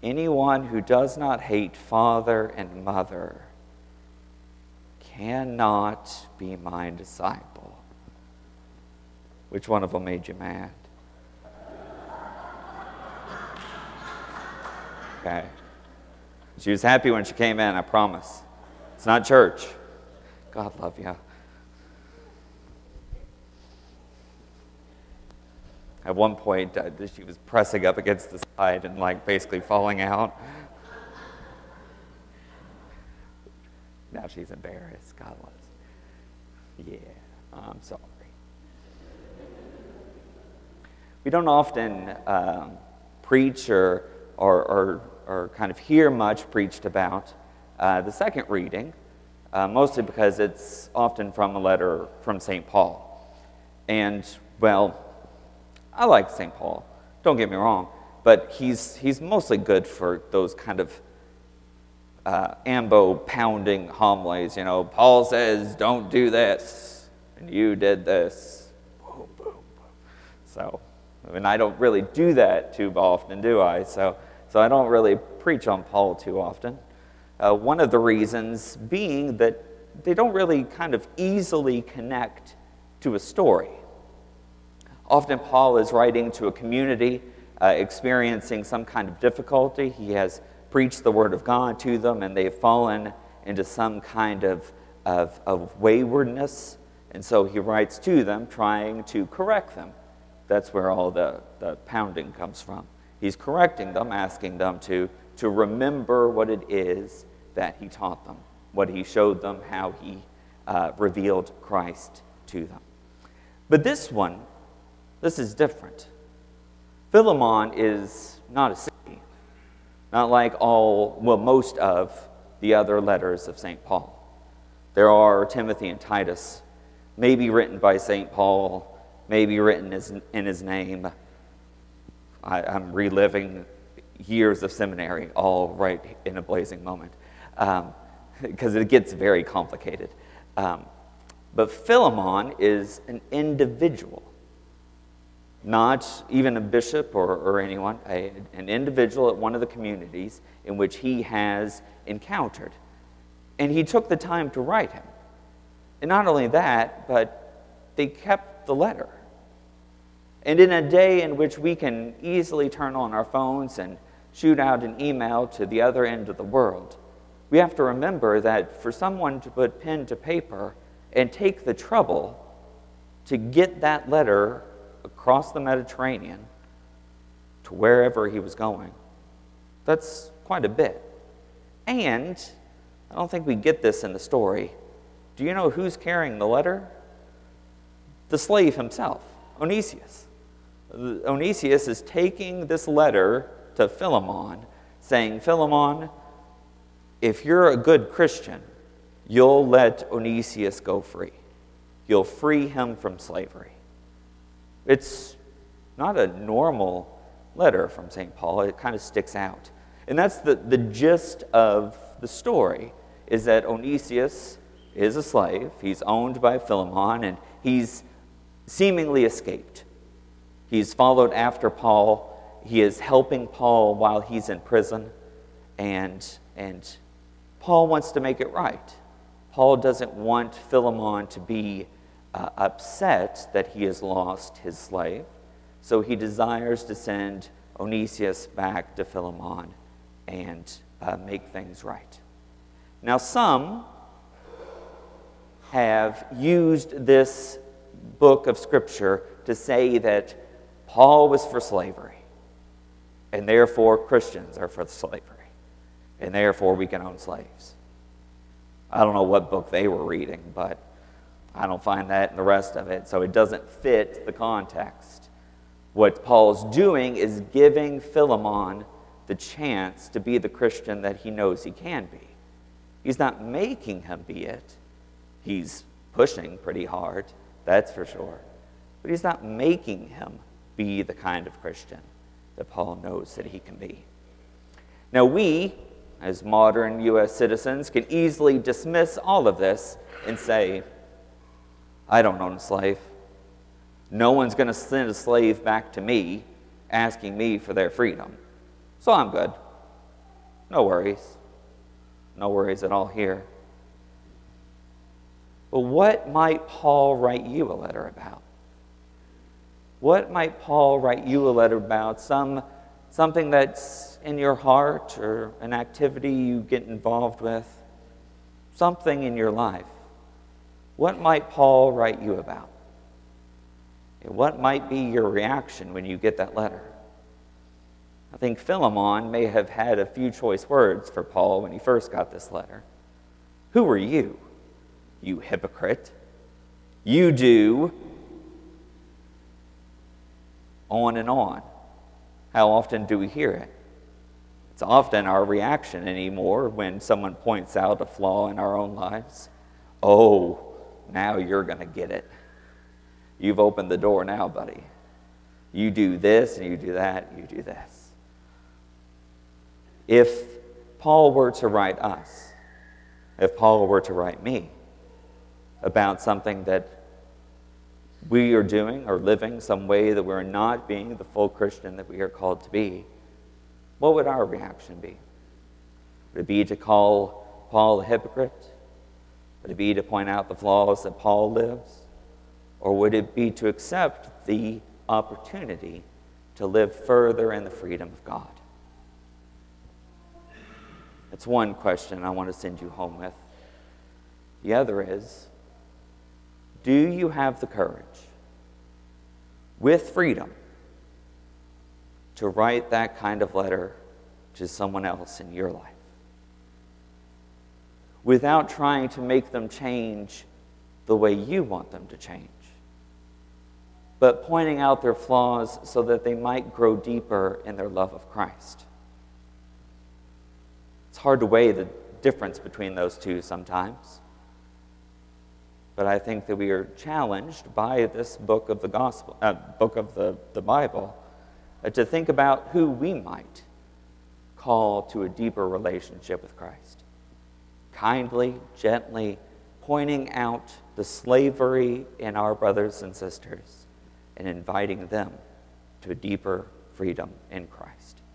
anyone who does not hate father and mother cannot be my disciple. Which one of them made you mad? Okay. She was happy when she came in, I promise. It's not church. God love you. At one point, she was pressing up against the side and basically falling out. Now she's embarrassed. God loves you. Yeah, I'm sorry. We don't often preach or kind of hear much preached about the second reading, mostly because it's often from a letter from St. Paul. And, well, I like St. Paul, don't get me wrong, but he's mostly good for those kind of ambo-pounding homilies. Paul says, don't do this, and you did this. Boom, boom, boom. So, I don't really do that too often, do I? So I don't really preach on Paul too often. One of the reasons being that they don't really kind of easily connect to a story. Often Paul is writing to a community experiencing some kind of difficulty. He has preached the word of God to them, and they've fallen into some kind of waywardness. And so he writes to them, trying to correct them. That's where all the pounding comes from. He's correcting them, asking them to remember what it is that he taught them, what he showed them, how he revealed Christ to them. But this is different. Philemon is not a city, not like most of the other letters of St. Paul. There are Timothy and Titus, maybe written by St. Paul, maybe written in his name. I'm reliving years of seminary all right in a blazing moment because it gets very complicated. But Philemon is an individual, not even a bishop or anyone, an individual at one of the communities in which he has encountered. And he took the time to write him. And not only that, but they kept the letter. And in a day in which we can easily turn on our phones and shoot out an email to the other end of the world, we have to remember that for someone to put pen to paper and take the trouble to get that letter across the Mediterranean to wherever he was going, that's quite a bit. And I don't think we get this in the story. Do you know who's carrying the letter? The slave himself, Onesius. Onesius is taking this letter to Philemon, saying, Philemon, if you're a good Christian, you'll let Onesius go free. You'll free him from slavery. It's not a normal letter from St. Paul. It kind of sticks out. And that's the gist of the story, is that Onesius is a slave. He's owned by Philemon, and he's seemingly escaped. He's followed after Paul. He is helping Paul while he's in prison, and Paul wants to make it right. Paul doesn't want Philemon to be upset that he has lost his slave, so he desires to send Onesius back to Philemon and make things right. Now, some have used this book of Scripture to say that Paul was for slavery, and therefore Christians are for slavery, and therefore we can own slaves. I don't know what book they were reading, but I don't find that in the rest of it, so it doesn't fit the context. What Paul's doing is giving Philemon the chance to be the Christian that he knows he can be. He's not making him be it. He's pushing pretty hard, that's for sure. But he's not making him be the kind of Christian that Paul knows that he can be. Now we, as modern U.S. citizens, can easily dismiss all of this and say, I don't own a slave. No one's going to send a slave back to me asking me for their freedom. So I'm good. No worries. No worries at all here. But what might Paul write you a letter about? What might Paul write you a letter about? Something that's in your heart, or an activity you get involved with? Something in your life. What might Paul write you about? And what might be your reaction when you get that letter? I think Philemon may have had a few choice words for Paul when he first got this letter. Who are you, you hypocrite? You do. On and on. How often do we hear it? It's often our reaction anymore when someone points out a flaw in our own lives. Oh, now you're going to get it. You've opened the door now, buddy. You do this, and you do that, you do this. If Paul were to write us, if Paul were to write me about something that we are doing or living some way that we're not being the full Christian that we are called to be, what would our reaction be? Would it be to call Paul a hypocrite? Would it be to point out the flaws that Paul lives? Or would it be to accept the opportunity to live further in the freedom of God? That's one question I want to send you home with. The other is, do you have the courage, with freedom, to write that kind of letter to someone else in your life, without trying to make them change the way you want them to change, but pointing out their flaws so that they might grow deeper in their love of Christ? It's hard to weigh the difference between those two sometimes. But I think that we are challenged by this book of the gospel, book of the Bible, to think about who we might call to a deeper relationship with Christ. Kindly, gently, pointing out the slavery in our brothers and sisters and inviting them to a deeper freedom in Christ.